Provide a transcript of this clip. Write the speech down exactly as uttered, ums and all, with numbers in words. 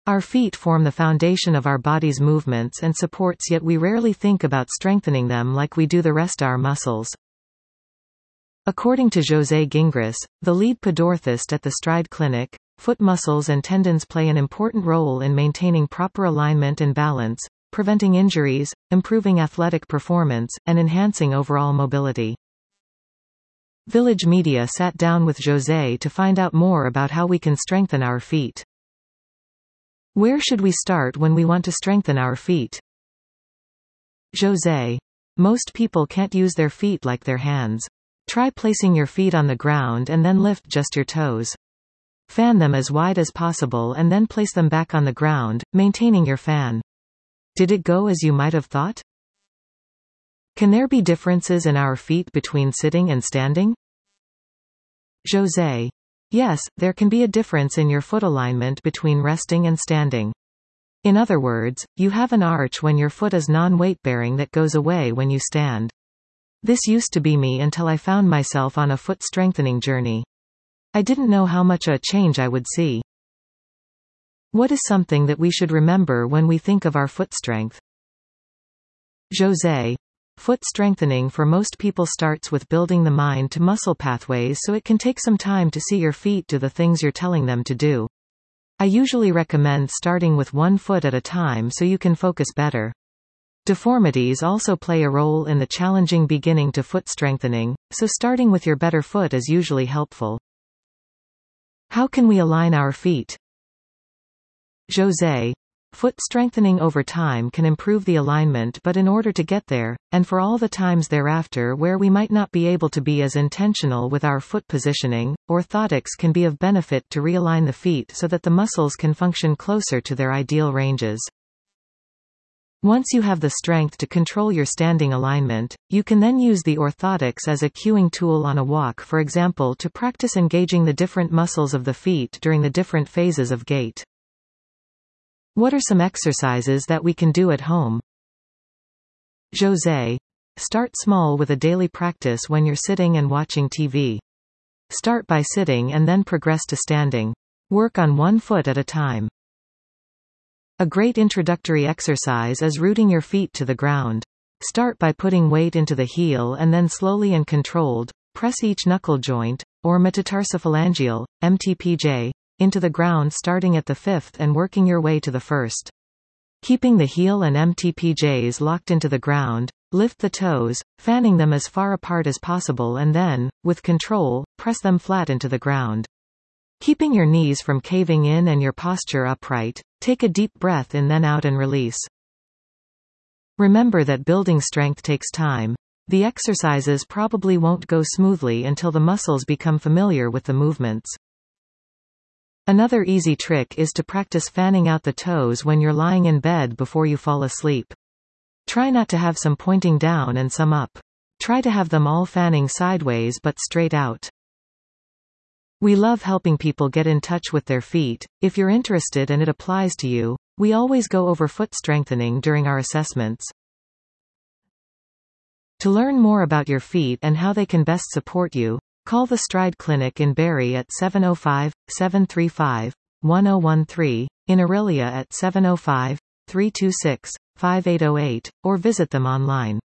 Our feet form the foundation of our body's movements and supports, yet we rarely think about strengthening them like we do the rest of our muscles. According to José Gingras, the lead podorthist at the Stride Clinic, foot muscles and tendons play an important role in maintaining proper alignment and balance, preventing injuries, improving athletic performance, and enhancing overall mobility. Village Media sat down with José to find out more about how we can strengthen our feet. Where should we start when we want to strengthen our feet? José. Most people can't use their feet like their hands. Try placing your feet on the ground and then lift just your toes. Fan them as wide as possible and then place them back on the ground, maintaining your fan. Did it go as you might have thought? Can there be differences in our feet between sitting and standing? José. Yes, there can be a difference in your foot alignment between resting and standing. In other words, you have an arch when your foot is non-weight-bearing that goes away when you stand. This used to be me until I found myself on a foot strengthening journey. I didn't know how much a change I would see. What is something that we should remember when we think of our foot strength? José. Foot strengthening for most people starts with building the mind to muscle pathways, so it can take some time to see your feet do the things you're telling them to do. I usually recommend starting with one foot at a time so you can focus better. Deformities also play a role in the challenging beginning to foot strengthening, so starting with your better foot is usually helpful. How can we align our feet? José. Foot strengthening over time can improve the alignment, but in order to get there, and for all the times thereafter where we might not be able to be as intentional with our foot positioning, orthotics can be of benefit to realign the feet so that the muscles can function closer to their ideal ranges. Once you have the strength to control your standing alignment, you can then use the orthotics as a cueing tool on a walk, for example, to practice engaging the different muscles of the feet during the different phases of gait. What are some exercises that we can do at home? José. Start small with a daily practice when you're sitting and watching T V. Start by sitting and then progress to standing. Work on one foot at a time. A great introductory exercise is rooting your feet to the ground. Start by putting weight into the heel and then slowly and controlled, press each knuckle joint, or metatarsophalangeal, M T P J, into the ground starting at the fifth and working your way to the first. Keeping the heel and M T P Js locked into the ground, lift the toes, fanning them as far apart as possible and then, with control, press them flat into the ground. Keeping your knees from caving in and your posture upright, take a deep breath in then out and release. Remember that building strength takes time. The exercises probably won't go smoothly until the muscles become familiar with the movements. Another easy trick is to practice fanning out the toes when you're lying in bed before you fall asleep. Try not to have some pointing down and some up. Try to have them all fanning sideways but straight out. We love helping people get in touch with their feet. If you're interested and it applies to you, we always go over foot strengthening during our assessments. To learn more about your feet and how they can best support you, call the Stride Clinic in Barrie at seven oh five, seven three five, one oh one three, in Orillia at seven oh five, three two six, five eight oh eight, or visit them online.